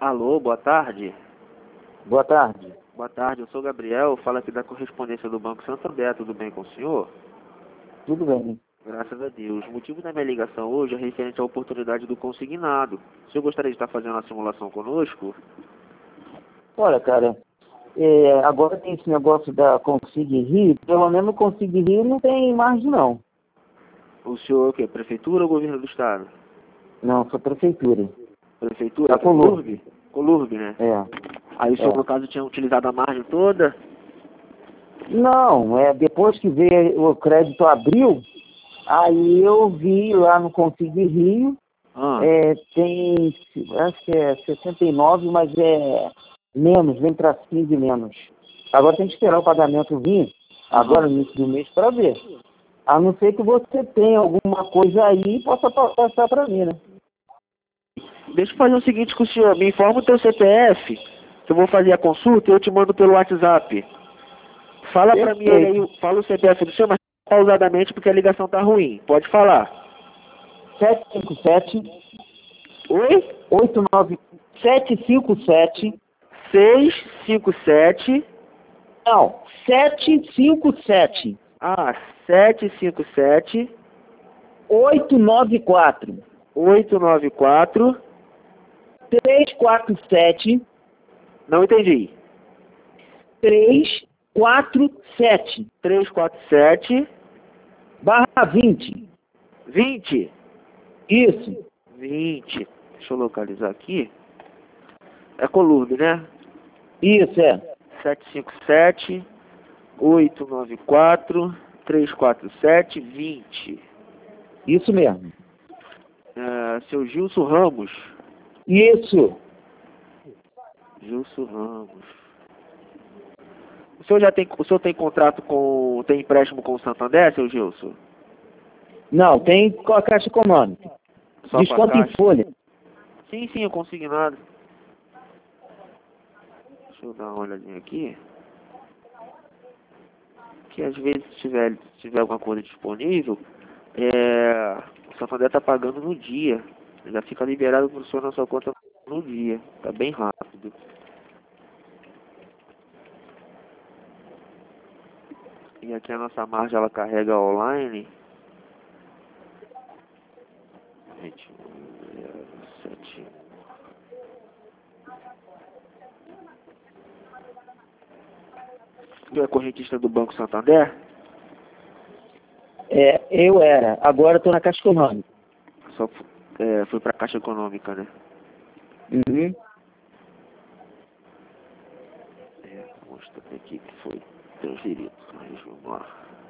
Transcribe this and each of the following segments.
Alô, boa tarde. Boa tarde. Boa tarde, eu sou o Gabriel, falo aqui da correspondência do Banco Santander, tudo bem com o senhor? Tudo bem. Graças a Deus. O motivo da minha ligação hoje é referente à oportunidade do consignado. O senhor gostaria de estar fazendo uma simulação conosco? Olha, cara, agora tem esse negócio da Consig Rio, pelo menos o Consig Rio não tem margem, não. O senhor é o quê? Prefeitura ou governo do estado? Não, sou prefeitura. Prefeitura? Da Colurb. Colurb, né? É. Aí o senhor, É. no caso, tinha utilizado a margem toda? Não, depois que veio o crédito abril, aí eu vi lá no Consig Rio, Ah, tem, acho que é 69, mas é menos, vem para 15 menos. Agora tem que esperar o pagamento vir, agora no início do mês, para ver. A não ser que você tenha alguma coisa aí e possa passar para mim, né? deixa eu fazer o seguinte com o senhor. Me informa o teu CPF, que eu vou fazer a consulta e eu te mando pelo WhatsApp. Fala pra mim ele Perfeito. aí, fala o CPF do senhor, mas pausadamente porque a ligação tá ruim. Pode falar. 757 Oi? 89 757. 657. Não, 757 Ah, 757 894 894. 347 Não entendi. 347 347 barra 20. 20. Isso, 20. Deixa eu localizar aqui. É Colurb, né? isso é. 757 894 347 20. Isso mesmo. Seu Gilson Ramos. Isso. Gilson Ramos. O senhor tem contrato com, tem empréstimo com o Santander, seu Gilson? Não, tem com a Caixa Econômica. Só com a Desconto em Caixa? folha. Sim, eu consigo nada. Deixa eu dar uma olhadinha aqui. Que às vezes se tiver alguma coisa disponível, o Santander tá pagando no dia. Já fica liberado pro senhor na sua conta no dia. Tá bem rápido. E aqui a nossa margem ela carrega online. 21,07. Tu é correntista do Banco Santander? Eu era. Agora estou na Caixa Econômica. Só foi pra Caixa Econômica, né? Uhum. Mostrando aqui que foi transferido. Mas vamos lá.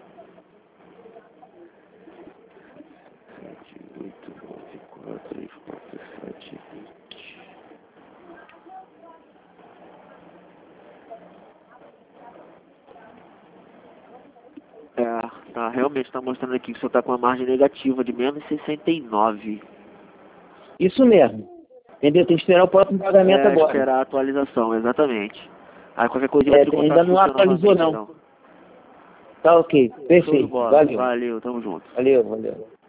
7, 8, 9, 4, 3, 4, 7, 20. Realmente está mostrando aqui que o senhor está com uma margem negativa de menos 69. Isso mesmo. Entendeu? Tem que esperar o próximo pagamento agora. Esperar a atualização, exatamente. Aí qualquer coisa vai ter Ainda contato com não o senhor atualizou, novamente, não. então. Tá ok. Show de Perfeito. bola. Valeu. Valeu, tamo junto. Valeu, valeu.